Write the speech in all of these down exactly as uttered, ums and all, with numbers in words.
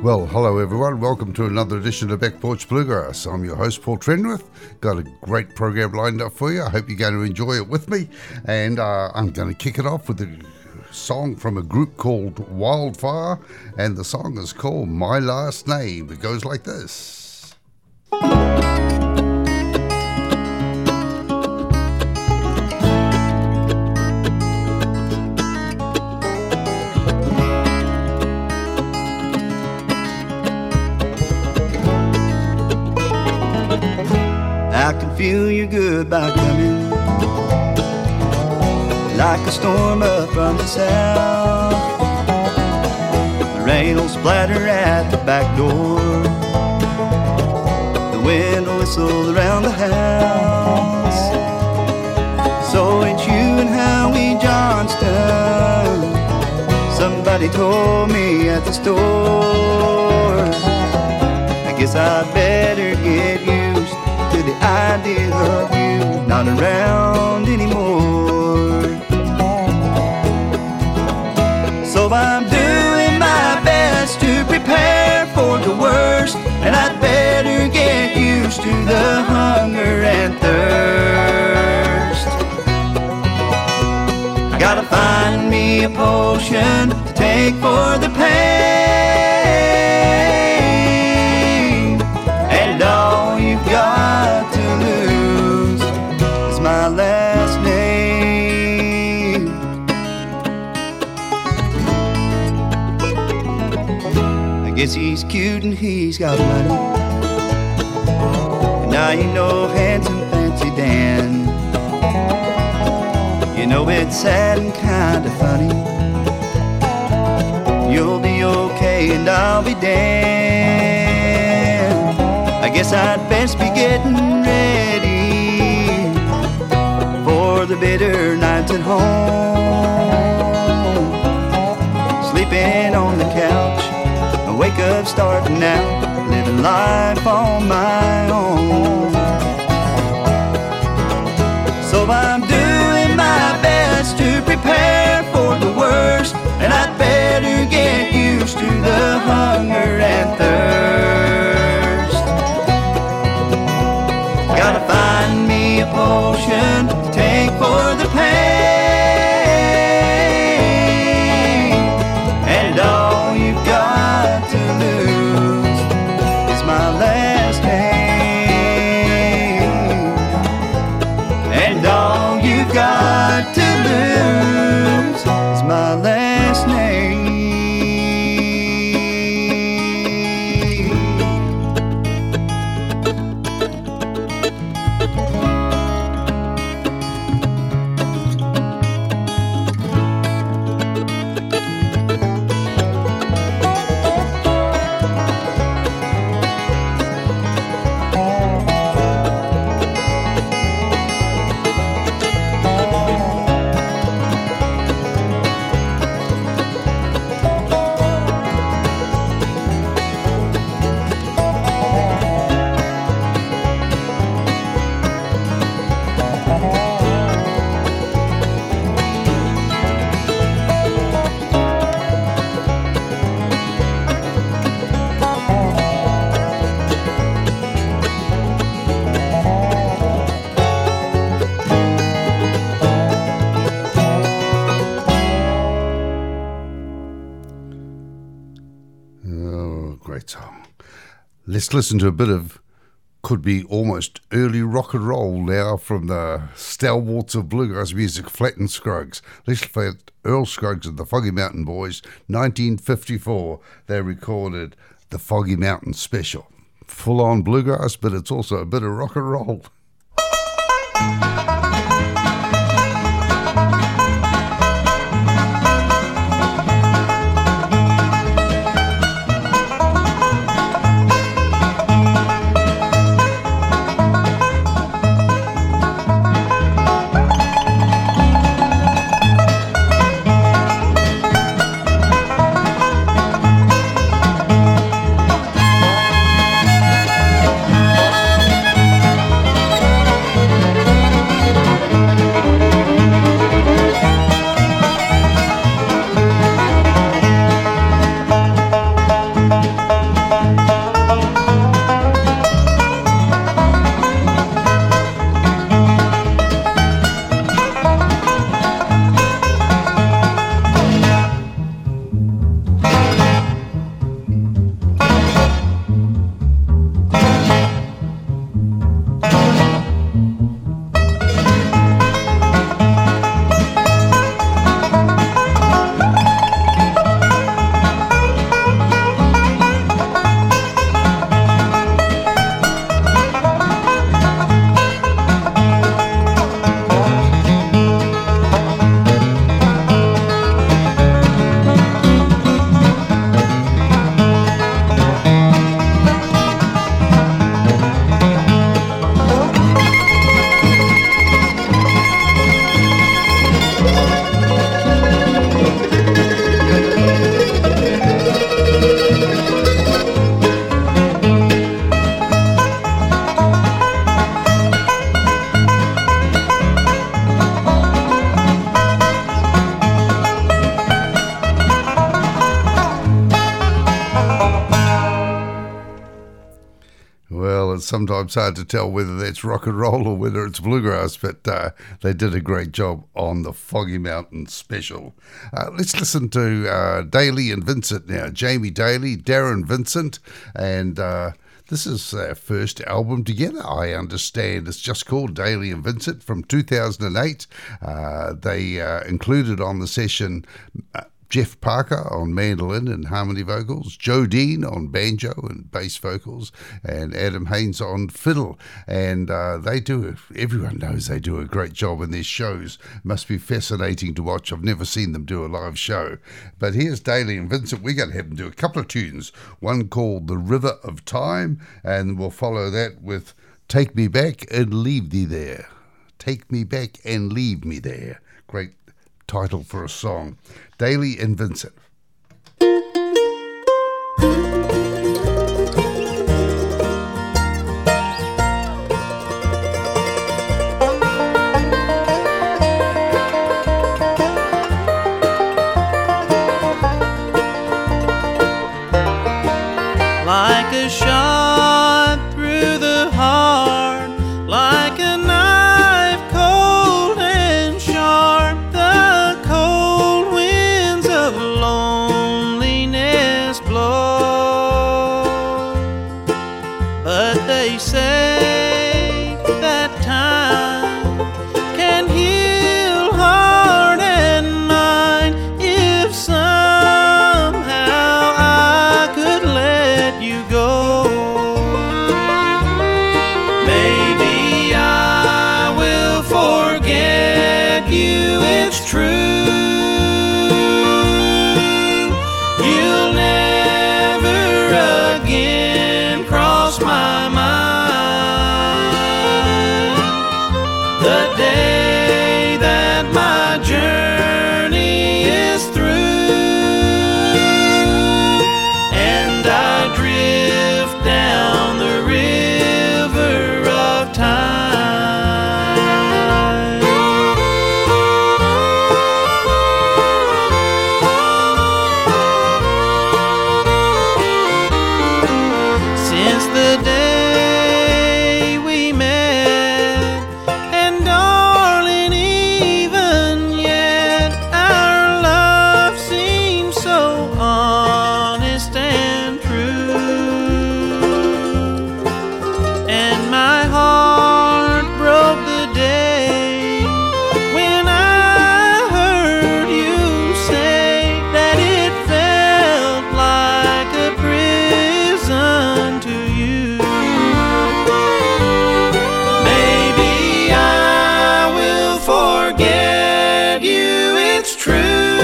Well, hello everyone. Welcome to another edition of Back Porch Bluegrass. I'm your host, Paul Trenwith. Got a great program lined up for you. I hope you're going to enjoy it with me. And uh, I'm going to kick it off with a song from a group called Wildfire. And the song is called My Last Name. It goes like this. I can feel your goodbye coming, like a storm up from the south. The rain will splatter at the back door, the wind will whistle around the house. So it's you and Howie Johnston, somebody told me at the store. I guess I better get used to the idea of you not around anymore. So I'm doing my best to prepare for the worst, and I'd better get used to the hunger and thirst. I gotta find me a potion to take for the pain, and all you've got to lose is my last name. I guess he's cute and he's got money, and now you know handsome fancy Dan. You know it's sad and kinda funny. You'll be okay and I'll be damned. I guess I'd best be getting ready for the bitter nights at home. Sleeping on the couch, I wake up starting out, living life on my own. So I'm doing my best to prepare for the worst, and I'd better get used to the hunger and thirst. Gotta find me a potion to take for the pain, and all you've got to lose is my last name, and all you've got to lose is my last name. Let's listen to a bit of, could be almost early rock and roll now, from the stalwarts of bluegrass music, Flatt and Scruggs. Let's play Earl Scruggs and the Foggy Mountain Boys, nineteen fifty-four. They recorded the Foggy Mountain Special. Full-on bluegrass, but it's also a bit of rock and roll. it's sometimes hard to tell whether that's rock and roll or whether it's bluegrass, but uh, they did a great job on the Foggy Mountain special. Uh, let's listen to uh, Daly and Vincent now. Jamie Daly, Darren Vincent, and uh, this is their first album together, I understand. It's just called Daly and Vincent from two thousand eight. Uh, they uh, included on the session Uh, Jeff Parker on mandolin and harmony vocals, Joe Dean on banjo and bass vocals, and Adam Haynes on fiddle. And uh, they do, everyone knows they do a great job in their shows. Must be fascinating to watch. I've never seen them do a live show. But here's Daly and Vincent. We're going to have them do a couple of tunes, one called The River of Time, and we'll follow that with Take Me Back and Leave Thee There. Take Me Back and Leave Me There. Great title for a song. Daly and Vincent. Like a shot through the heart, like a knife cold and sharp, the cold winds of loneliness blow. But they say that time can heal heart and mind if somehow I could let you go. Maybe I will forget you, it's true. You'll never again cross my mind. The day that my journey is through and I drift down the river of time. Since the day we met, and darling, even yet, our love seems so honest and true. And my heart broke the day when I heard you say that it felt like a prison to you. Maybe I will forget you, it's true.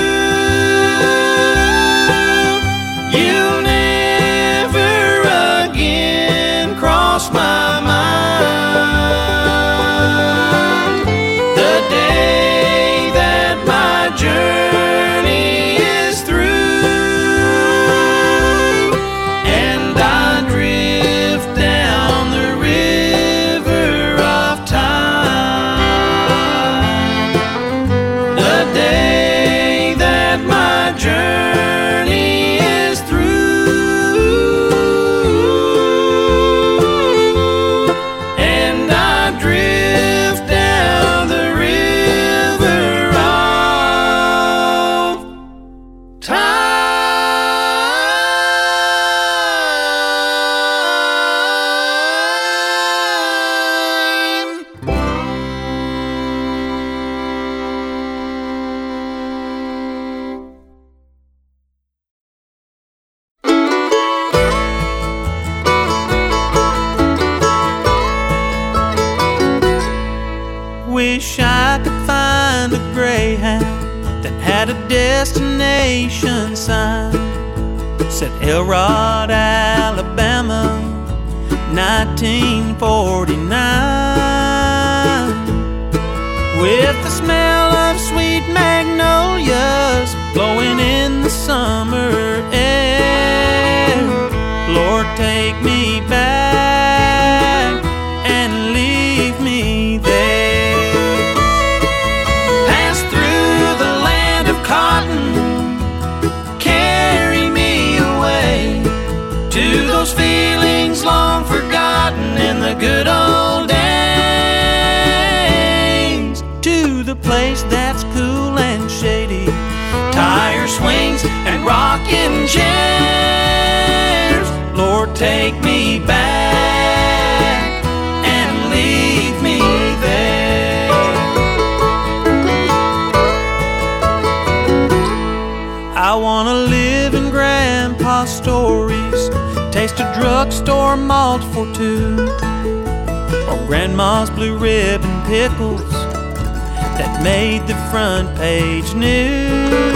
You'll never again cross my mind. The day that my journey is through and I drift down the river of time. The day that my journey is through and I drift down the river of time. Wish I could find a Greyhound that had a destination sign. Said Elrod, Alabama, nineteen forty-nine. With the smell of sweet magnolias blowing in the summer air. Lord, take me back and leave me there. Pass through the land of cotton, carry me away to those feelings long forgotten in that's cool and shady. Tire swings and rocking chairs. Lord, take me back and leave me there. I wanna live in Grandpa's stories, taste a drugstore malt for two, or Grandma's blue ribbon pickles that made the front page news.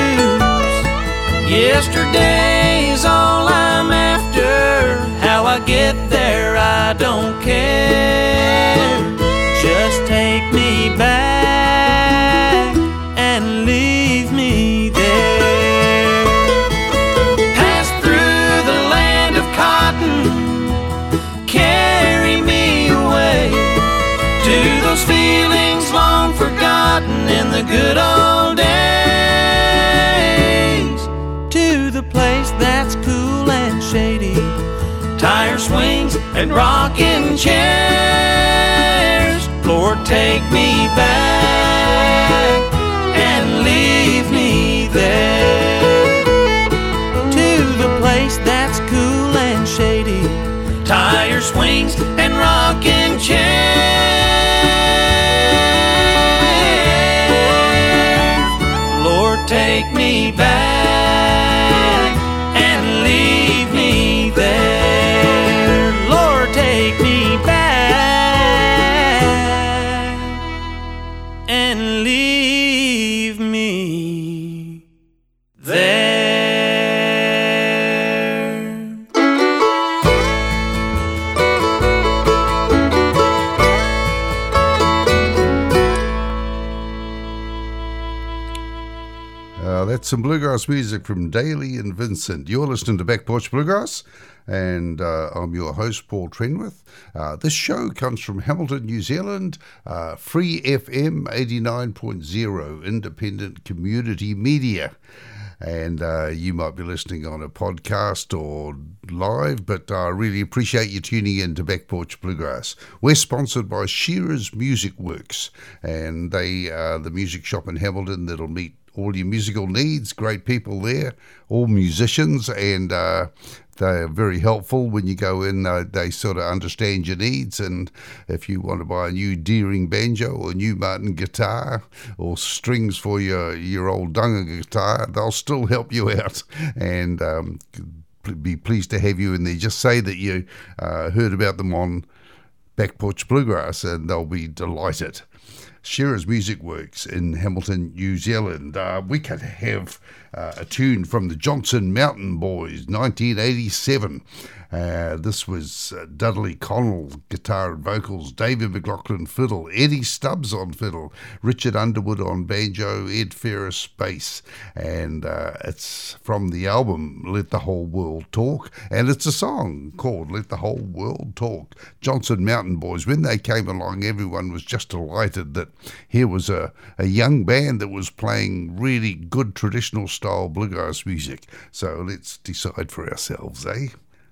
Yesterday's all I'm after. How I get there, I don't care. Just take me back and leave me there. Pass through the land of cotton, carry me away to those feelings long forgotten in the good old days. To the place that's cool and shady, tire swings and rocking chairs. Lord, take me back and leave me there. To the place that's cool and shady, tire swings and rocking chairs. Lord, take me back and leave me there. Lord, take me back and leave me there. Uh, that's some bluegrass music from Daly and Vincent. You're listening to Back Porch Bluegrass, and uh, I'm your host, Paul Trenwith. Uh, this show comes from Hamilton, New Zealand, uh, Free F M eighty-nine point oh, independent community media. And uh, you might be listening on a podcast or live, but I really appreciate you tuning in to Back Porch Bluegrass. We're sponsored by Shearer's Music Works, and they are the music shop in Hamilton that'll meet all your musical needs. Great people there, all musicians, and uh, they're very helpful when you go in. Uh, they sort of understand your needs, and if you want to buy a new Deering banjo or a new Martin guitar or strings for your, your old Dunga guitar, they'll still help you out, and um, be pleased to have you in there. Just say that you uh, heard about them on Back Porch Bluegrass, and they'll be delighted. Shearer's Music Works in Hamilton, New Zealand. Uh, we could have uh, a tune from the Johnson Mountain Boys, nineteen eighty-seven. Uh, this was uh, Dudley Connell, guitar and vocals, David McLaughlin, fiddle, Eddie Stubbs on fiddle, Richard Underwood on banjo, Ed Ferris bass, and uh, it's from the album Let the Whole World Talk, and it's a song called Let the Whole World Talk. Johnson Mountain Boys, when they came along, everyone was just delighted that here was a, a young band that was playing really good traditional style bluegrass music. So let's decide for ourselves, eh?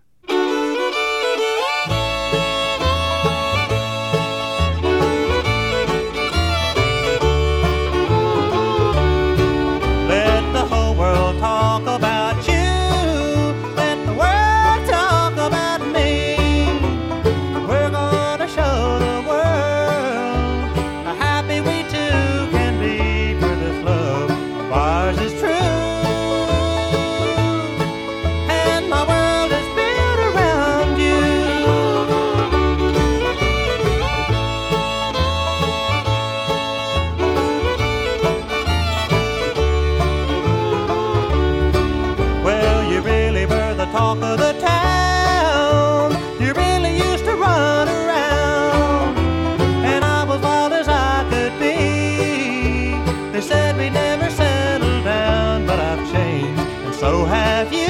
Talk of the town, you really used to run around, and I was wild as I could be. They said we'd never settle down, but I've changed, and so have you.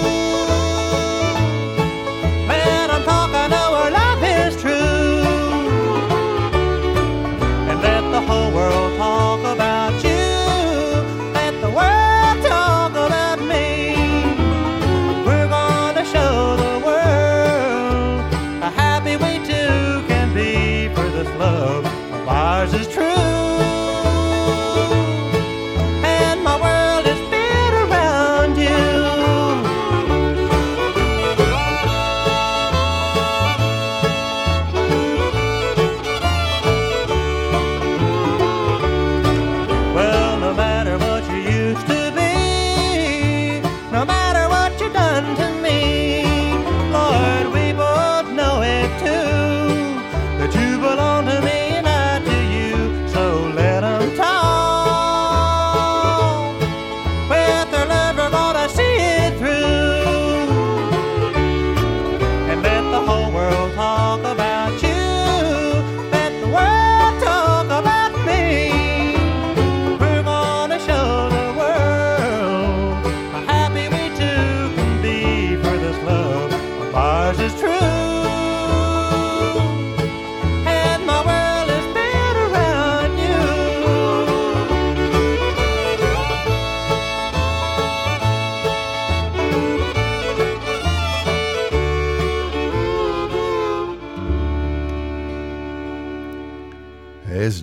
Man, I'm talking, know our love is true, and let the whole world talk about you. Let the world talk about me. Show the world how happy we two can be, for this love of ours is true.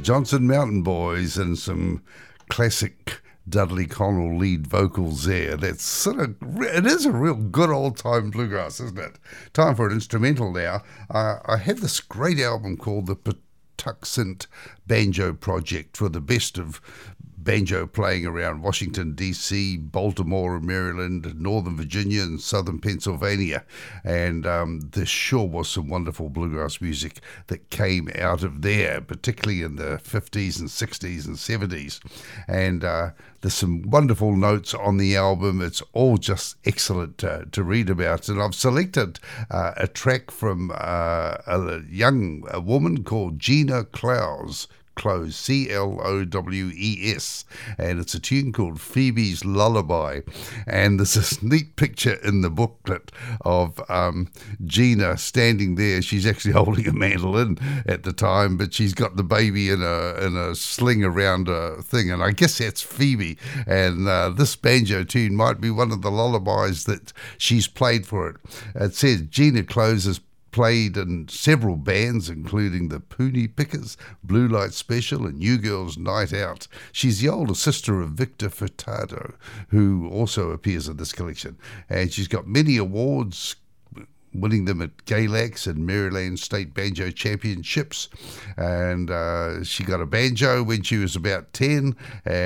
Johnson Mountain Boys and some classic Dudley Connell lead vocals there. That's sort of, it is a real good old time bluegrass, isn't it? Time for an instrumental now. Uh, I have this great album called the Patuxent Banjo Project for the best of banjo playing around Washington, D C, Baltimore, Maryland, Northern Virginia, and Southern Pennsylvania. And um, there sure was some wonderful bluegrass music that came out of there, particularly in the fifties and sixties and seventies. And uh, there's some wonderful notes on the album. It's all just excellent to, to read about. And I've selected uh, a track from uh, a young a woman called Gina Clowes, Close, C L O W E S, and it's a tune called Phoebe's Lullaby. And there's this neat picture in the booklet of um, Gina standing there. She's actually holding a mandolin at the time, but she's got the baby in a in a sling around a thing, and I guess that's Phoebe. And uh, this banjo tune might be one of the lullabies that she's played for it. It says Gina Close is played in several bands, including the Pony Pickers, Blue Light Special, and New Girls Night Out. She's the older sister of Victor Furtado, who also appears in this collection. And she's got many awards, winning them at Galax and Maryland State Banjo Championships. And uh, she got a banjo when she was about ten,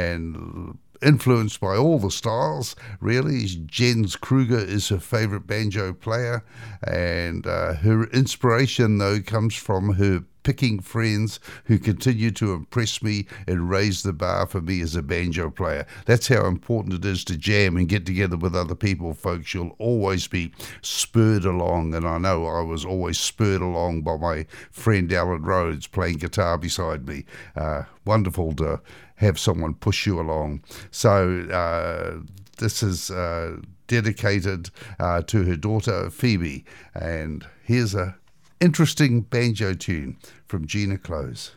and influenced by all the styles, really. Jens Kruger is her favourite banjo player, and uh, her inspiration, though, comes from her picking friends who continue to impress me and raise the bar for me as a banjo player. That's how important it is to jam and get together with other people, folks. You'll always be spurred along, and I know I was always spurred along by my friend Alan Rhodes playing guitar beside me. Uh, wonderful to have someone push you along. So uh, this is uh, dedicated uh, to her daughter Phoebe, and here's a interesting banjo tune from Gina Close.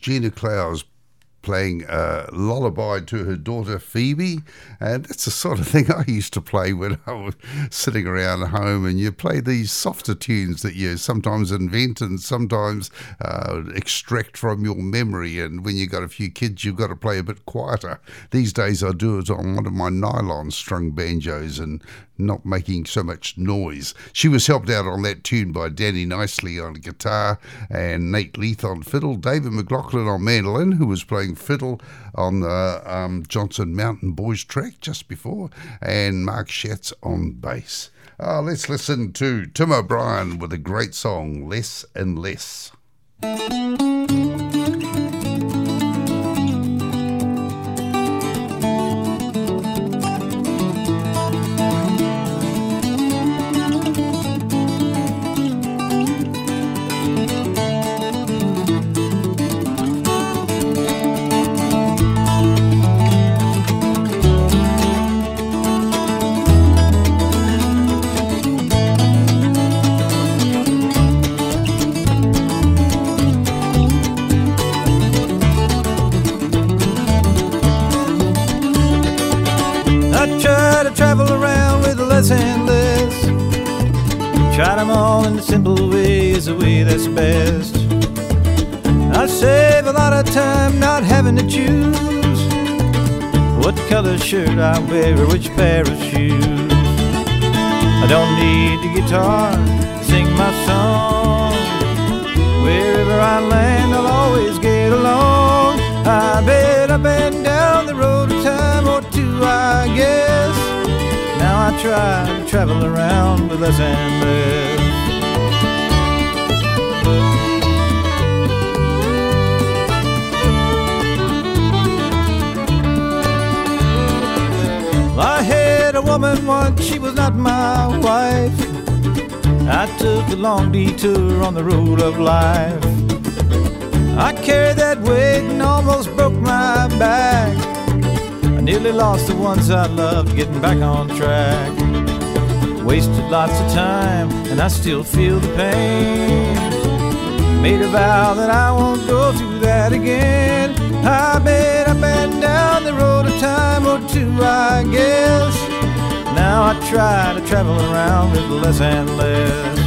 Gina Clowes playing a lullaby to her daughter Phoebe, and that's the sort of thing I used to play when I was sitting around home, and you play these softer tunes that you sometimes invent and sometimes uh, extract from your memory, and when you've got a few kids you've got to play a bit quieter. These days I do it on one of my nylon strung banjos and not making so much noise. She was helped out on that tune by Danny Nicely on guitar and Nate Leith on fiddle, David McLaughlin on mandolin, who was playing fiddle on the um, Johnson Mountain Boys track just before, and Mark Schatz on bass. Uh, let's listen to Tim O'Brien with a great song, Less and Less. Less and less. Try them all in the simple way is the way that's best. I save a lot of time not having to choose what color shirt I wear or which pair of shoes. I don't need the guitar to sing my song. Wherever I land I'll always get along. I've been up and down the road a time or two, I guess. Now I try to travel around with less and less. I had a woman once, she was not my wife. I took a long detour on the road of life. I carried that weight and almost broke my back. I nearly lost the ones I loved getting back on track. Wasted lots of time and I still feel the pain. Made a vow that I won't go through that again. I've been up and down the road a time or two, I guess. Now I try to travel around with less and less.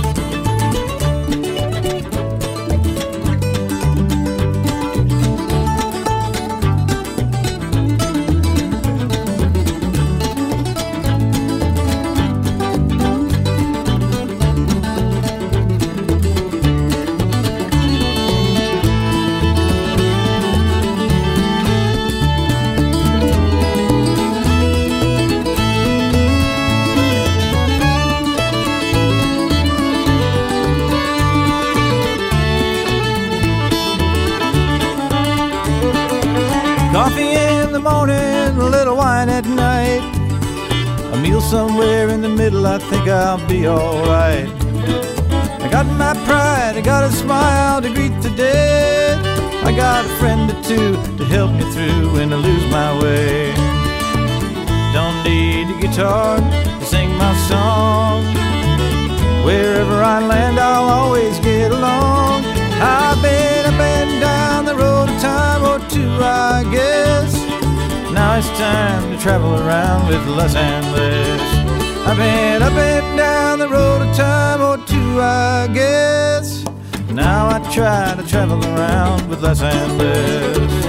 Coffee in the morning, a little wine at night. A meal somewhere in the middle, I think I'll be alright. I got my pride, I got a smile to greet the day. I got a friend or two to help me through when I lose my way. Don't need a guitar to sing my song. Wherever I land, I'll always get along. I've been up and down the road a time or two, I guess. Now it's time to travel around with less and less. I've been up and down the road a time or two, I guess. Now I try to travel around with less and less.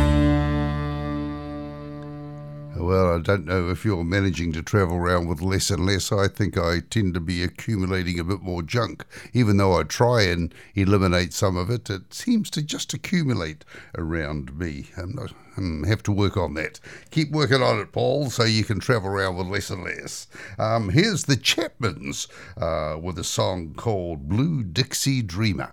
Well, I don't know if you're managing to travel around with less and less. I think I tend to be accumulating a bit more junk. Even though I try and eliminate some of it, it seems to just accumulate around me. I'm not, I have to work on that. Keep working on it, Paul, so you can travel around with less and less. Um, here's the Chapmans uh, with a song called Blue Dixie Dreamer.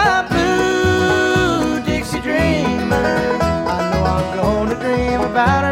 About her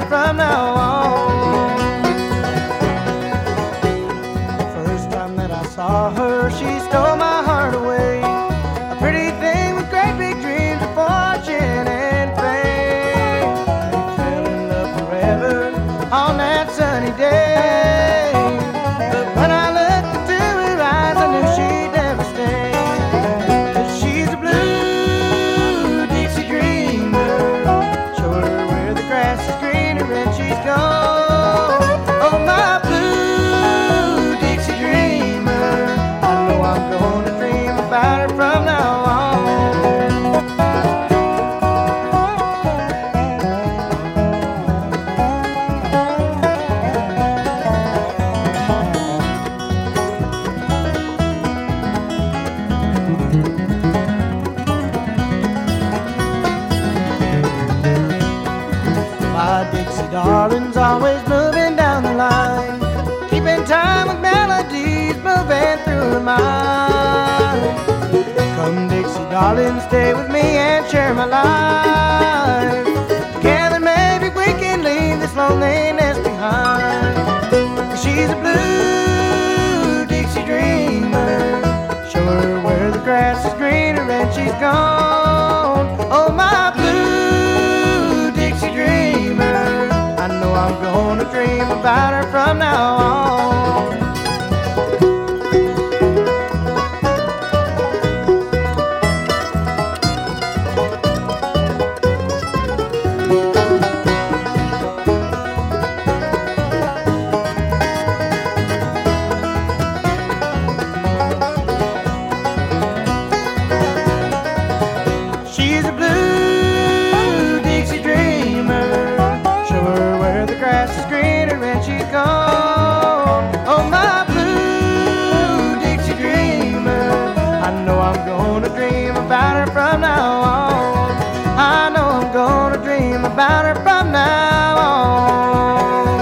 Darling's always moving down the line, keeping time with melodies moving through her mind. Come Dixie, darling, stay with me and share my life. Together maybe we can leave this loneliness behind. She's a blue Dixie dreamer, show her where the grass is greener and she's gone. Oh, my blue Dixie dreamer, I know I'm gonna dream about her from now on. About her from now on.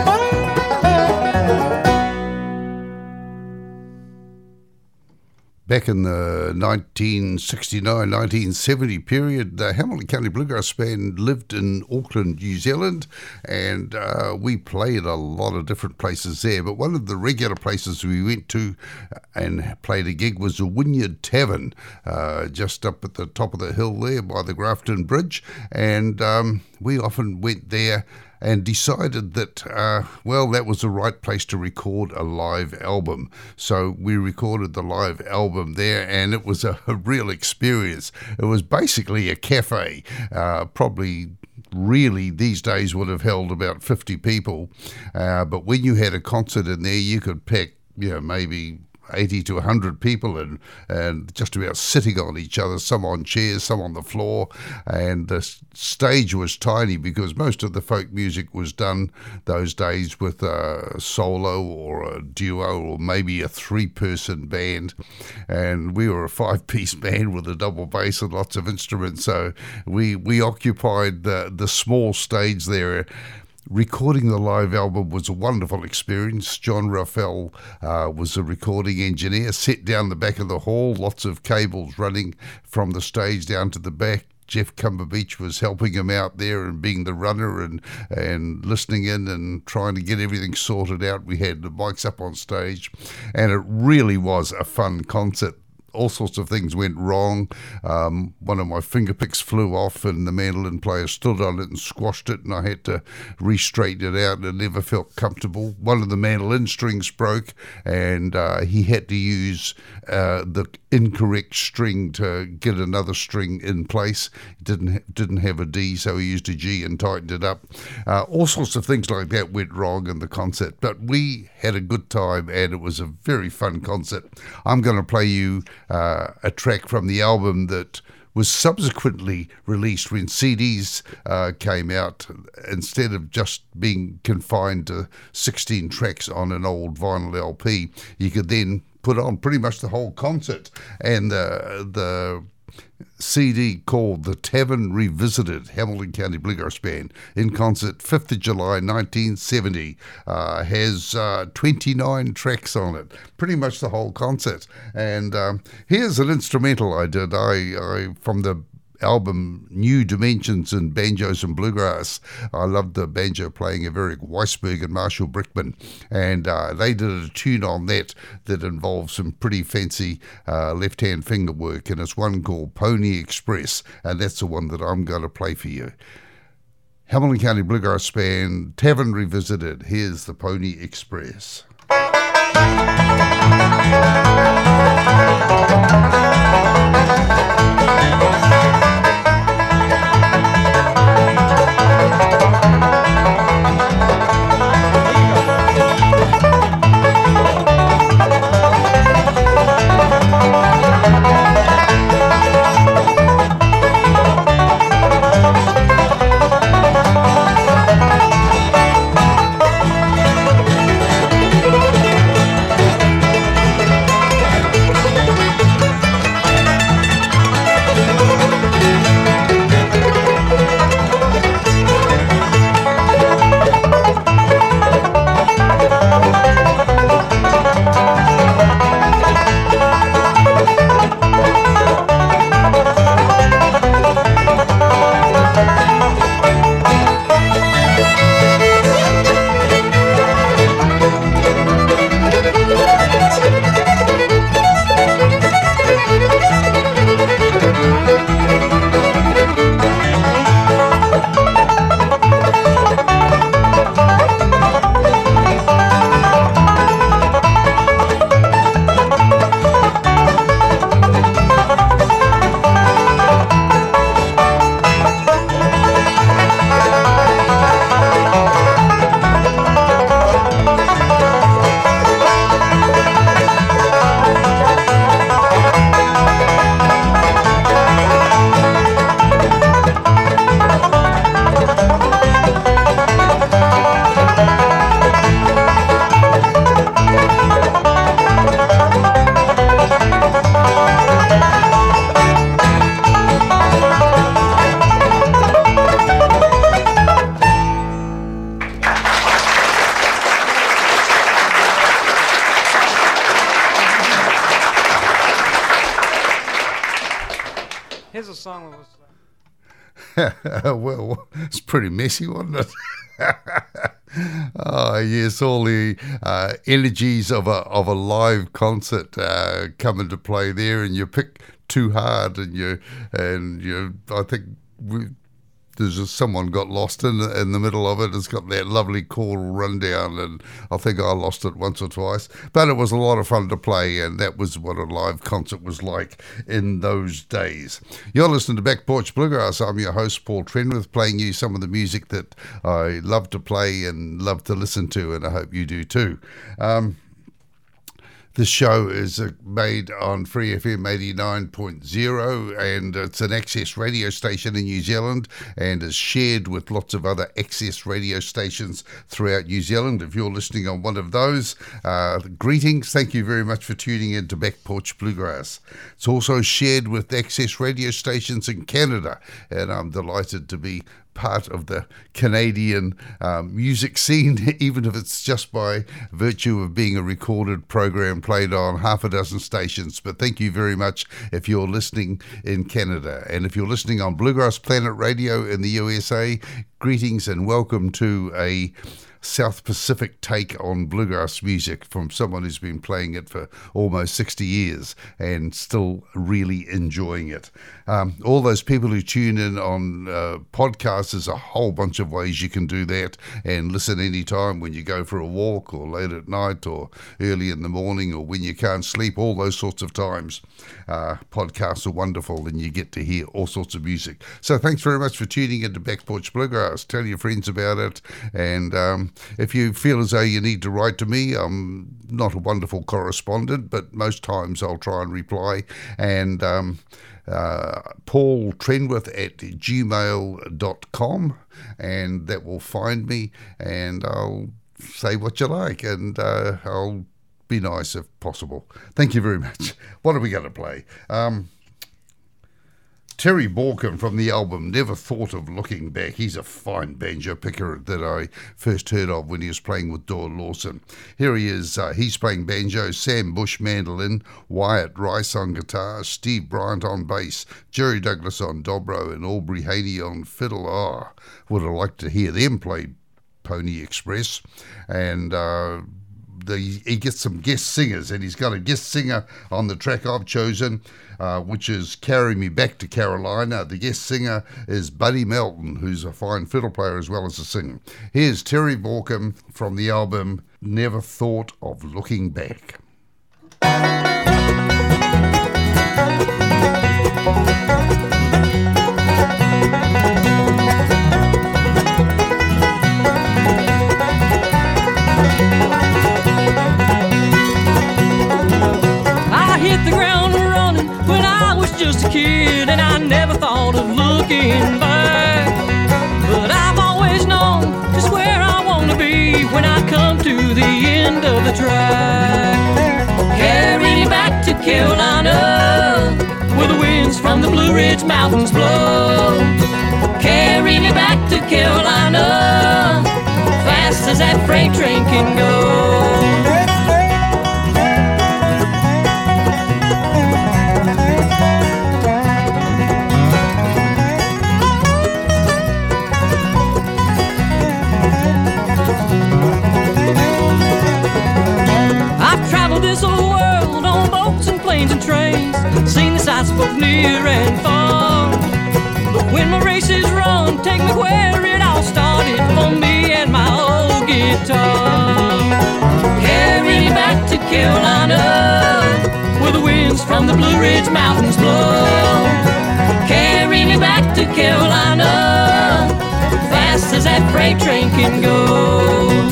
Back in the nineteen sixty-nine nineteen seventy period, the Hamilton County Bluegrass Band lived in Auckland, New Zealand, and uh, we played a lot of different places there. But one of the regular places we went to and played a gig was the Wynyard Tavern, uh, just up at the top of the hill there by the Grafton Bridge. And um, we often went there and decided that, uh, well, that was the right place to record a live album. So we recorded the live album there, and it was a, a real experience. It was basically a cafe, uh, probably really these days would have held about fifty people. Uh, but when you had a concert in there, you could pack, you know, maybe eighty to one hundred people and, and just about sitting on each other, some on chairs, some on the floor. And the stage was tiny because most of the folk music was done those days with a solo or a duo or maybe a three-person band. And we were a five-piece band with a double bass and lots of instruments. So we, we occupied the, the small stage there. Recording the live album was a wonderful experience. John Raphael uh, was the recording engineer, set down the back of the hall, lots of cables running from the stage down to the back. Jeff Cumberbeach was helping him out there and being the runner and, and listening in and trying to get everything sorted out. We had the mics up on stage, and it really was a fun concert. All sorts of things went wrong. Um, one of my finger picks flew off and the mandolin player stood on it and squashed it, and I had to re-straighten it out, and it never felt comfortable. One of the mandolin strings broke, and uh, he had to use uh, the incorrect string to get another string in place. He didn't ha- didn't have a D, so he used a G and tightened it up. Uh, all sorts of things like that went wrong in the concert, but we had a good time, and it was a very fun concert. I'm going to play you Uh, a track from the album that was subsequently released when C Ds uh, came out. Instead of just being confined to sixteen tracks on an old vinyl L P, you could then put on pretty much the whole concert. And uh, the C D called The Tavern Revisited, Hamilton County Bluegrass Band, in concert fifth of July nineteen seventy, uh, has uh, twenty-nine tracks on it, pretty much the whole concert. And um, here's an instrumental I did I, I from the album New Dimensions in Banjos and Bluegrass. I loved the banjo playing of Eric Weisberg and Marshall Brickman, and uh, they did a tune on that that involves some pretty fancy uh, left-hand finger work, and it's one called Pony Express, and that's the one that I'm going to play for you. Hamilton County Bluegrass Band, Tavern Revisited. Here's the Pony Express. Here's a song that was. Well, it's pretty messy, wasn't it? Oh yes, all the uh, energies of a of a live concert uh, come into play there, and you pick too hard, and you and you. I think we, there's just someone got lost in the, in the middle of it. It's got that lovely choral rundown, and I think I lost it once or twice. But it was a lot of fun to play, and that was what a live concert was like in those days. You're listening to Back Porch Bluegrass. I'm your host, Paul Trenwith, playing you some of the music that I love to play and love to listen to, and I hope you do too. Um, This show is uh, made on Free F M eighty-nine point oh, and it's an access radio station in New Zealand and is shared with lots of other access radio stations throughout New Zealand. If you're listening on one of those, uh, greetings. Thank you very much for tuning in to Back Porch Bluegrass. It's also shared with access radio stations in Canada, and I'm delighted to be part of the Canadian um, music scene, even if it's just by virtue of being a recorded program played on half a dozen stations. But thank you very much if you're listening in Canada. And if you're listening on Bluegrass Planet Radio in the U S A, greetings and welcome to a South Pacific take on bluegrass music from someone who's been playing it for almost sixty years and still really enjoying it. Um, all those people who tune in on uh, podcasts, there's a whole bunch of ways you can do that and listen anytime when you go for a walk or late at night or early in the morning or when you can't sleep, all those sorts of times. Uh, podcasts are wonderful and you get to hear all sorts of music. So thanks very much for tuning into Back Porch Bluegrass. Tell your friends about it, and um, if you feel as though you need to write to me, I'm not a wonderful correspondent, but most times I'll try and reply. And um, uh, Paul Trenwith at gmail dot com, and that will find me, and I'll say what you like, and uh, I'll be nice if possible. Thank you very much. What are we going to play? Um, Terry Borkin from the album Never Thought of Looking Back. He's a fine banjo picker that I first heard of when he was playing with Doyle Lawson. Here he is. Uh, he's playing banjo, Sam Bush mandolin, Wyatt Rice on guitar, Steve Bryant on bass, Jerry Douglas on dobro, and Aubrey Haney on fiddle. Oh, would have liked to hear them play Pony Express. And uh, the, he gets some guest singers, and he's got a guest singer on the track I've chosen, Uh, which is Carry Me Back to Carolina. The guest singer is Buddy Melton, who's a fine fiddle player as well as a singer. Here's Terry Borkin from the album Never Thought of Looking Back. I hit the ground running when I was just a kid, and I never thought of looking back. But I've always known just where I want to be when I come to the end of the track. Carry me back to Carolina, where the winds from the Blue Ridge Mountains blow. Carry me back to Carolina, fast as that freight train can go. This old world on boats and planes and trains, seen the sights both near and far. But when my race is run, take me where it all started, for me and my old guitar. Carry me back to Carolina, where the winds from the Blue Ridge Mountains blow. Carry me back to Carolina, fast as that freight train can go.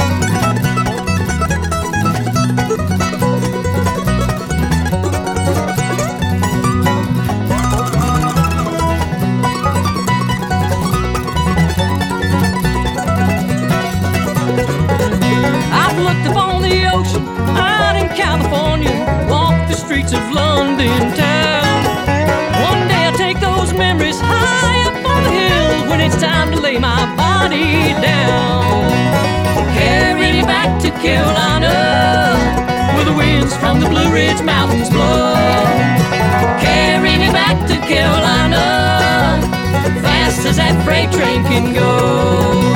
Streets of London town. One day I'll take those memories high up on the hill when it's time to lay my body down. Carry me back to Carolina, where the winds from the Blue Ridge Mountains blow. Carry me back to Carolina, fast as that freight train can go.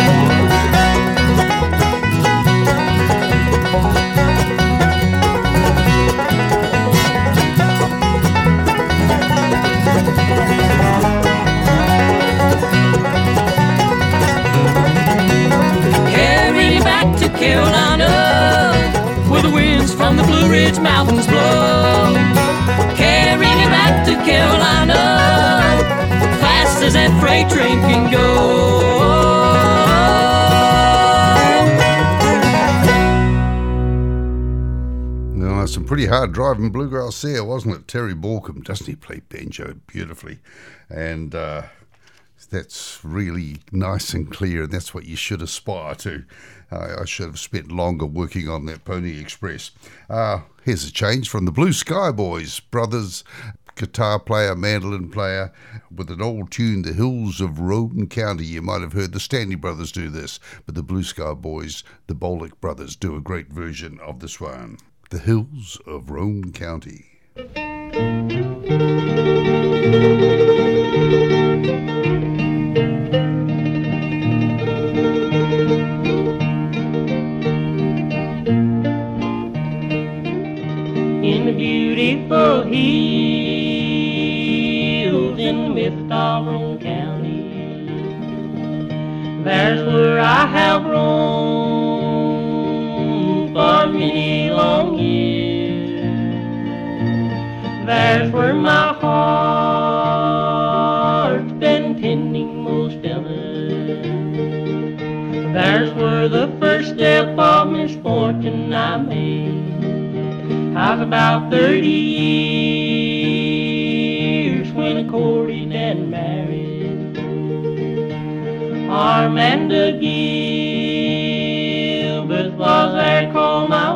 Carolina, where the winds from the Blue Ridge Mountains blow. Carry me back to Carolina, fast as that freight train can go. Well, some pretty hard driving bluegrass there, wasn't it? Terry Borkum, doesn't he play banjo beautifully? And uh, that's really nice and clear, and that's what you should aspire to. Uh, I should have spent longer working on that Pony Express. Uh, here's a change from the Blue Sky Boys, brothers, guitar player, mandolin player, with an old tune, The Hills of Roane County. You might have heard the Stanley Brothers do this, but the Blue Sky Boys, the Bolick Brothers, do a great version of this one. The Hills of Roane County. In the beautiful hills in the midst of Roane County, there's where I have roamed for many long years. There's where my heart's been tending most of it. There's where the first step of misfortune I made. I was about thirty years when I courted and married Armanda Gilbert was there called my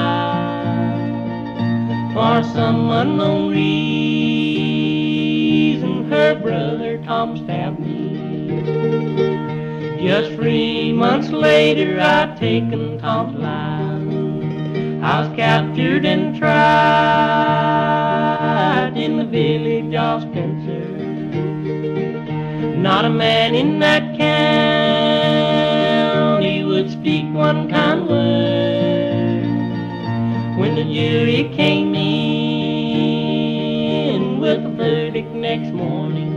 wife. For some unknown reason her brother Tom stabbed me. Just three months later I'd taken Tom's life. I was captured and tried in the village of Spencer. Not a man in that county would speak one kind word. When the jury came in with a verdict next morning,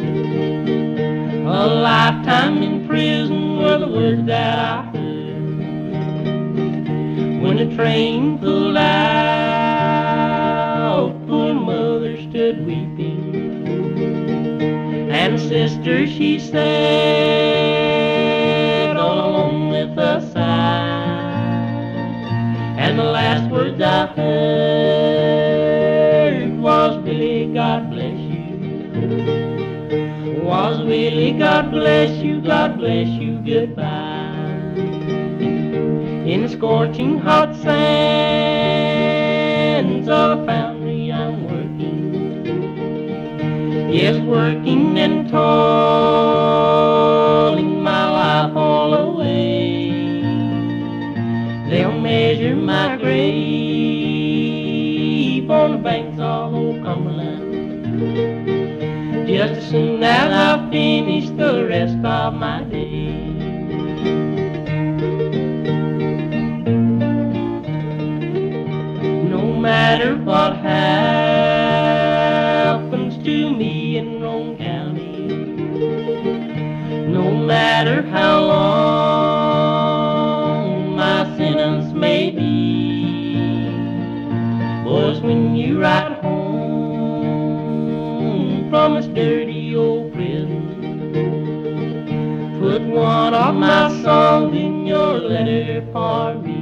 a lifetime in prison were the words that I heard. When the train pulled out, poor mother stood weeping, and sister she said, all alone with a sigh. And the last words I heard was, Billy, God bless you. Was Willie, God bless you, God bless you, goodbye. In the scorching hot sands of a foundry I'm working. Yes, working and toiling my life all away. They'll measure my grave on the banks of old Cumberland, just as soon as I finish the rest of my day. No matter what happens to me in Roane County, no matter how long my sentence may be, boys, when you ride home from this dirty old prison, put one of my songs in your letter for me.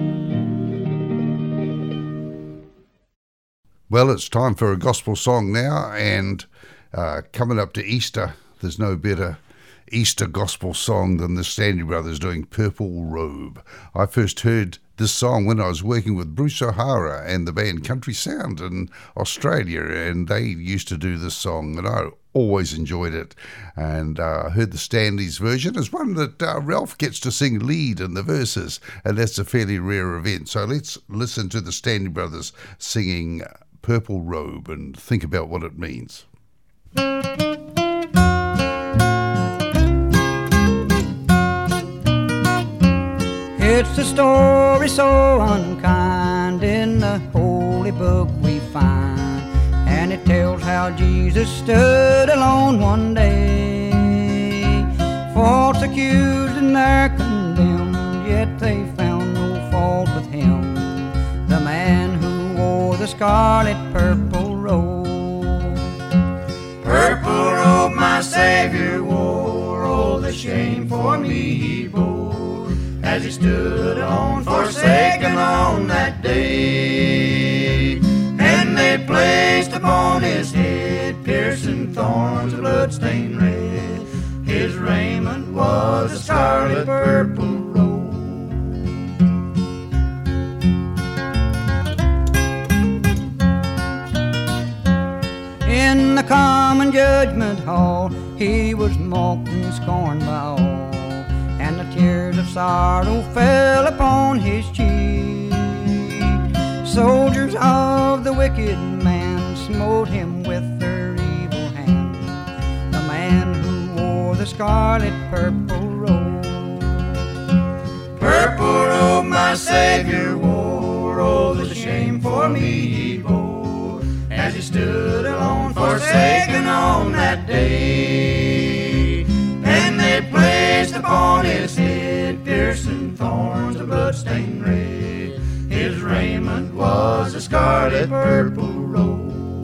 Well, it's time for a gospel song now, and uh, coming up to Easter, there's no better Easter gospel song than the Stanley Brothers doing Purple Robe. I first heard this song when I was working with Bruce O'Hara and the band Country Sound in Australia, and they used to do this song, and I always enjoyed it. And I uh, heard the Stanley's version is one that uh, Ralph gets to sing lead in the verses, and that's a fairly rare event. So let's listen to the Stanley Brothers singing Purple Robe and think about what it means. It's a story so unkind in the holy book we find, and it tells how Jesus stood alone one day, false accused and they're condemned, yet they found no fault with him, the man who wore the scarlet purple robe. Purple robe my Savior wore, oh the shame for me he bore, as he stood alone forsaken on that day. And they placed upon his head piercing thorns of blood-stained red. His raiment was a scarlet purple robe. In the common judgment hall he was mocked and scorned by all, and the tears of sorrow fell upon his cheek. Soldiers of the wicked man smote him with their evil hand, the man who wore the scarlet purple robe. Purple robe my Savior wore, oh the shame for me he bore, as he stood alone forsaken on that day. And they placed upon his head piercing thorns of blood-stained red. His raiment was a scarlet purple robe.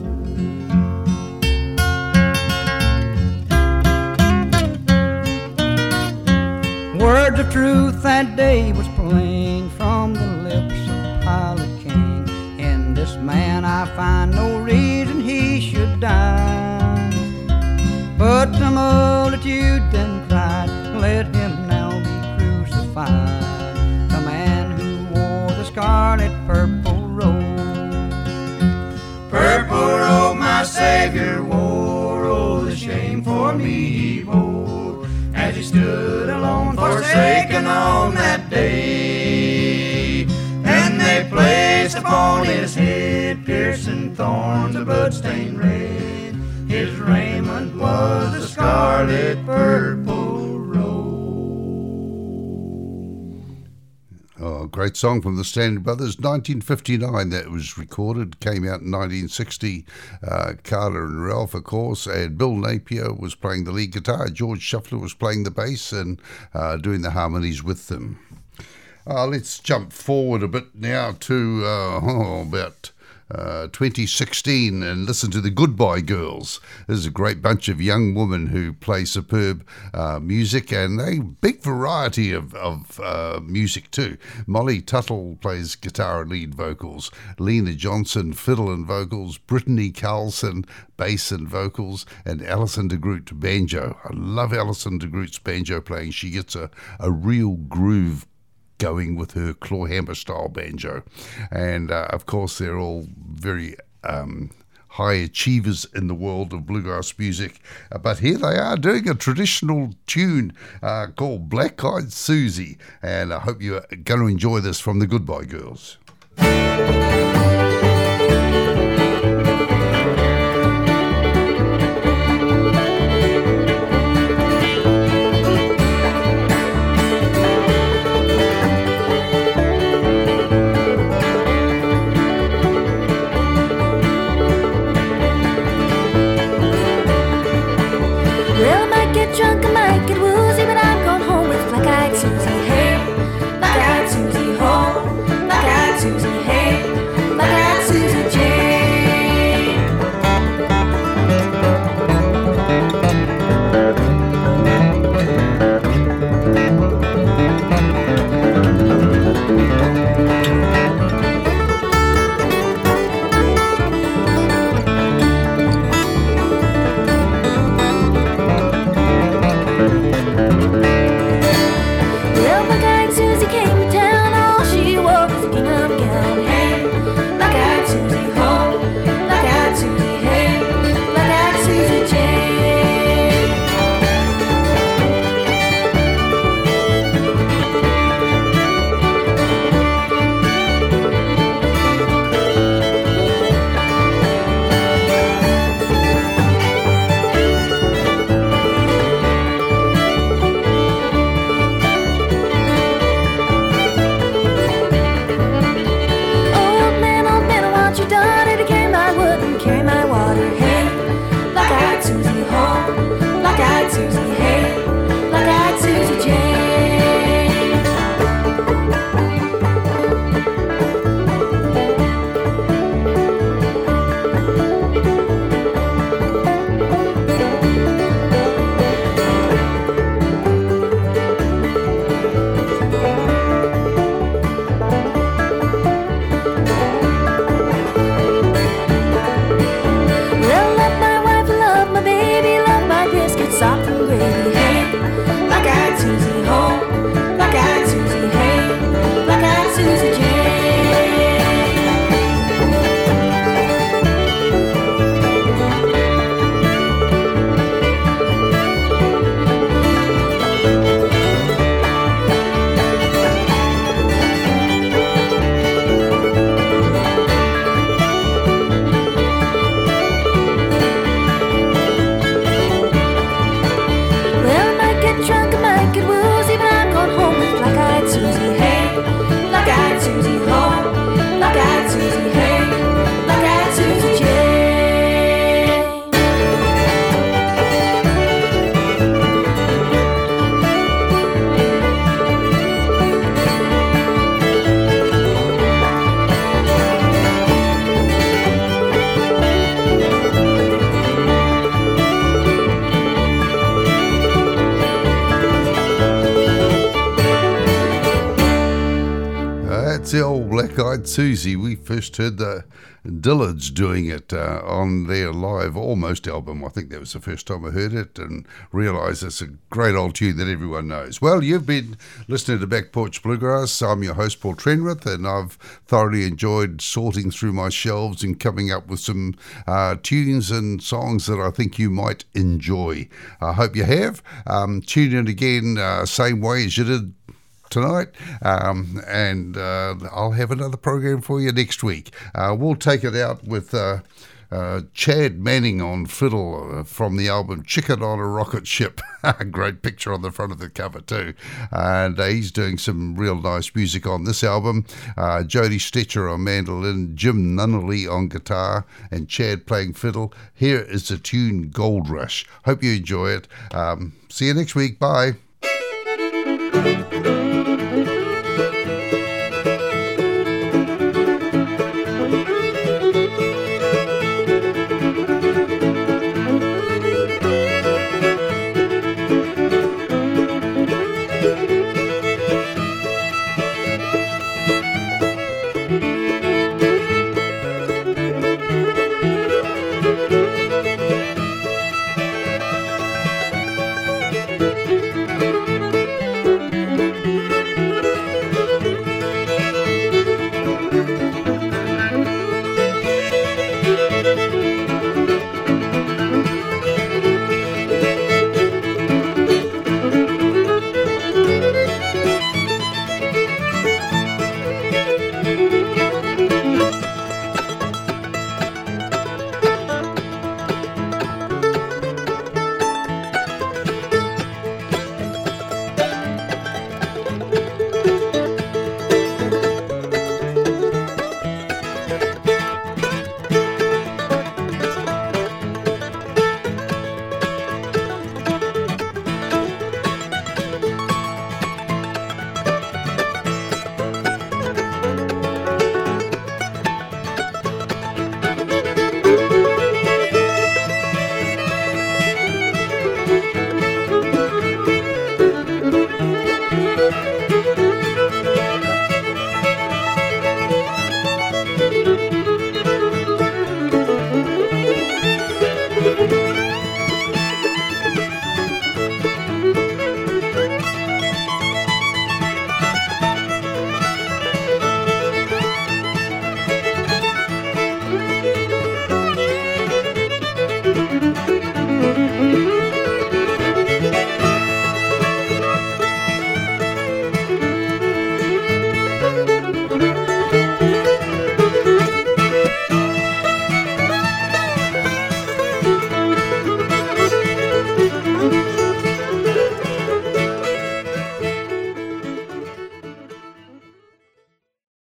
Words of truth that day was plain from the lips of Pilate King. In this man I find no reason he should die. But the multitude then cried, let him now be crucified, the man who wore the scarlet purple robe. Purple robe my Savior wore, oh the shame for me he bore, as he stood alone forsaken on that day. And they placed upon his head piercing thorns of blood-stained red. His raiment was a scarlet purple robe. Oh, great song from the Stanley Brothers, nineteen fifty-nine that was recorded, came out in nineteen sixty. Uh, Carter and Ralph, of course, and Bill Napier was playing the lead guitar. George Shuffler was playing the bass and uh, doing the harmonies with them. Uh, let's jump forward a bit now to uh, oh, about Uh, twenty sixteen and listen to the Goodbye Girls. This is a great bunch of young women who play superb uh, music, and a big variety of, of uh, music too. Molly Tuttle plays guitar and lead vocals, Lena Johnson fiddle and vocals, Brittany Carlson bass and vocals, and Alison DeGroot banjo. I love Alison DeGroot's banjo playing. She gets a, a real groove going with her clawhammer style banjo, and uh, of course they're all very um, high achievers in the world of bluegrass music, uh, but here they are doing a traditional tune uh, called Black Eyed Susie, and I hope you're going to enjoy this from the Goodbye Girls. Drunk, I might get woozy, but I'm going home with black-eyed Susie. Hey, black-eyed Susie, ho, black-eyed Susie. Hey, black-eyed That's the old Black Eyed Susie. We first heard the Dillards doing it uh, on their live Almost album. I think that was the first time I heard it and realised it's a great old tune that everyone knows. Well, you've been listening to Back Porch Bluegrass. I'm your host, Paul Trenwith, and I've thoroughly enjoyed sorting through my shelves and coming up with some uh, tunes and songs that I think you might enjoy. I hope you have. Um, tune in again, uh, same way as you did tonight, um, and uh, I'll have another program for you next week. Uh, we'll take it out with uh, uh, Chad Manning on fiddle uh, from the album Chicken on a Rocket Ship. Great picture on the front of the cover too, and uh, he's doing some real nice music on this album. uh, Jody Stetcher on mandolin, Jim Nunnally on guitar, and Chad playing fiddle. Here is the tune Gold Rush. Hope you enjoy it. Um, see you next week. Bye.